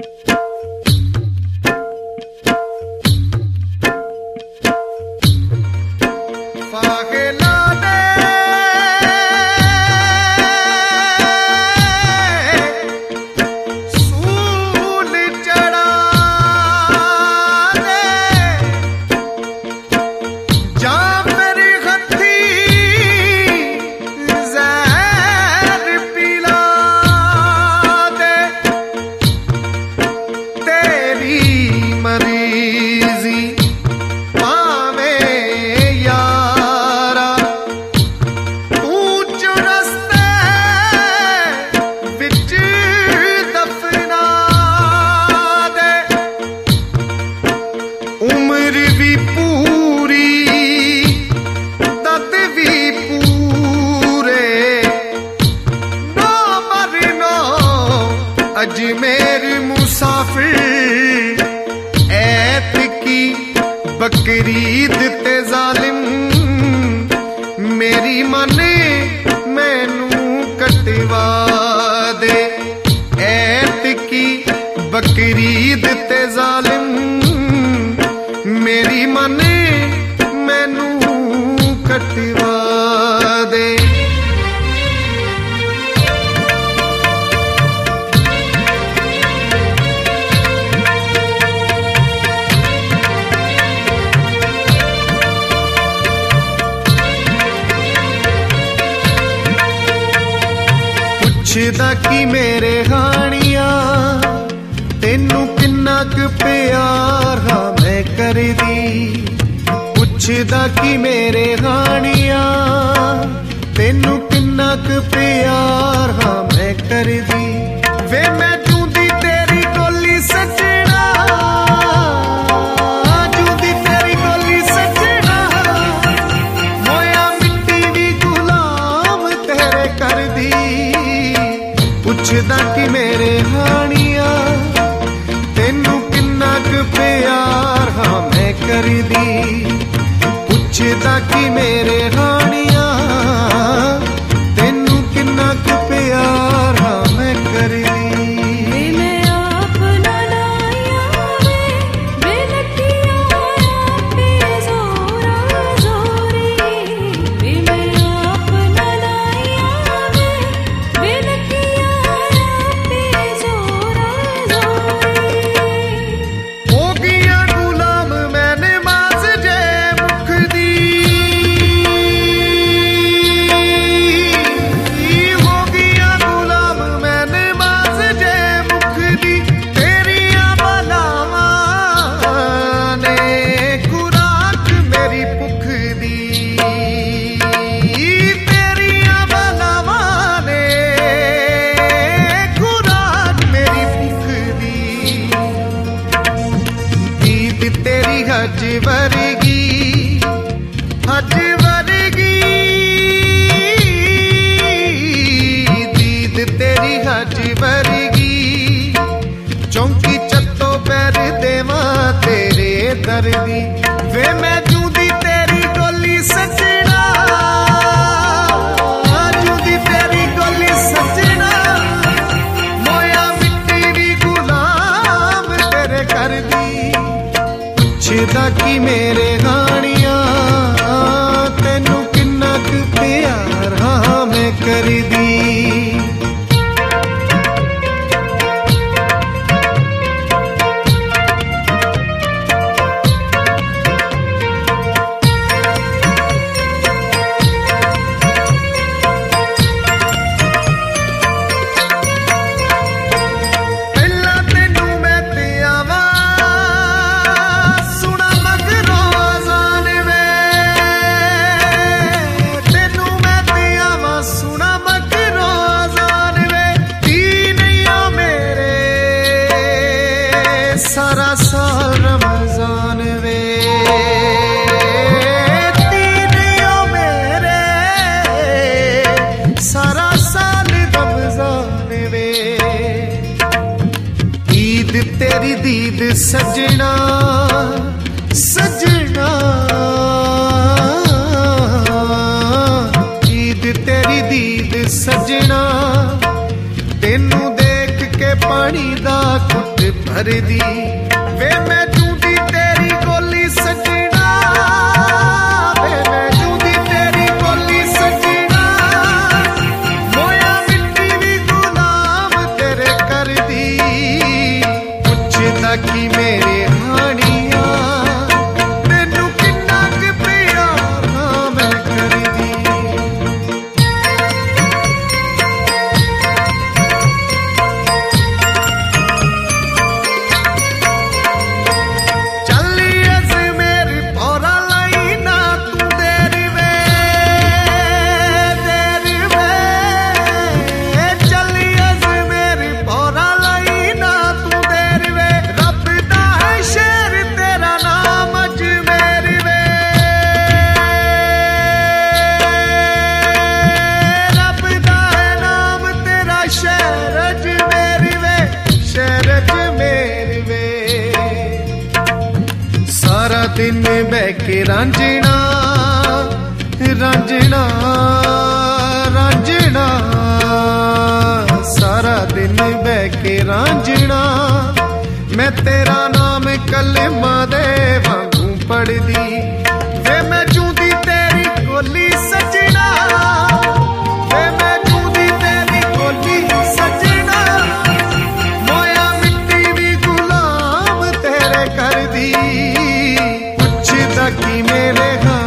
अजमेर मुसाफिर ऐत की बकरीद ते जालिम मेरी मन मैनू कटवा दे। ऐत की बकरीद ते जालिम मेरी मन मैनू कटवा दे। पुछदा कि मेरे हानिया तेनू किन्ना क प्यार हाँ मैं करदी। पुछदा कि मेरे हानिया तेनू किन्ना क प्यार हाँ मैं करदी। वे मैं जूंदी तेरी गोली सजना, जूंदी तेरी गोली सजना, मोया मिट्टी भी गुलाम तेरे कर दी। पुछदा कि मेरे हानिया तेनू किन्ना क प्यार हाँ मैं करदी। पुछदा कि मेरे हानिया तेनू किन्ना क प्यार हाँ मैं करदी। हज वर्गी, हज वर्गी दीद तेरी हज वर्गी। चौंकी चत्तो पैर देवा तेरे दर्दी। वे मैं जूंदी तेरी गोली सजना, जूंदी तेरी गोली सजना, मोया मिट्टी भी गुलाम तेरे कर दी। पुछदा कि मेरे हानिया तेनू किन्ना क प्यार हाँ मैं करदी। सारा साल रमजान वे तीनियों मेरे, सारा साल रमजान वे। ईद तेरी दीद सजना, सजना ईद तेरी दीद सजना। तेनू देख के पानी दा घुट भरदी वे मैं जूदी तेरी गोली सजना वे मैं जूदी तेरी गोली सजना मोया मिट्टी भी गुलाम तेरे कर दी पुछदा की मेरे हानिया मैनू किन्ना क प्यार मैं कर दी दिन बह के रांझना रांझना रांझना सारा दिन बह के रांझना मैं तेरा नाम कलमा दे वांगू पढ़दी वे मैं जूदी तेरी गोली सजना वे मैं जूदी तेरी गोली सजना मोया मिट्टी भी गुलाम तेरे कर दी की मेरे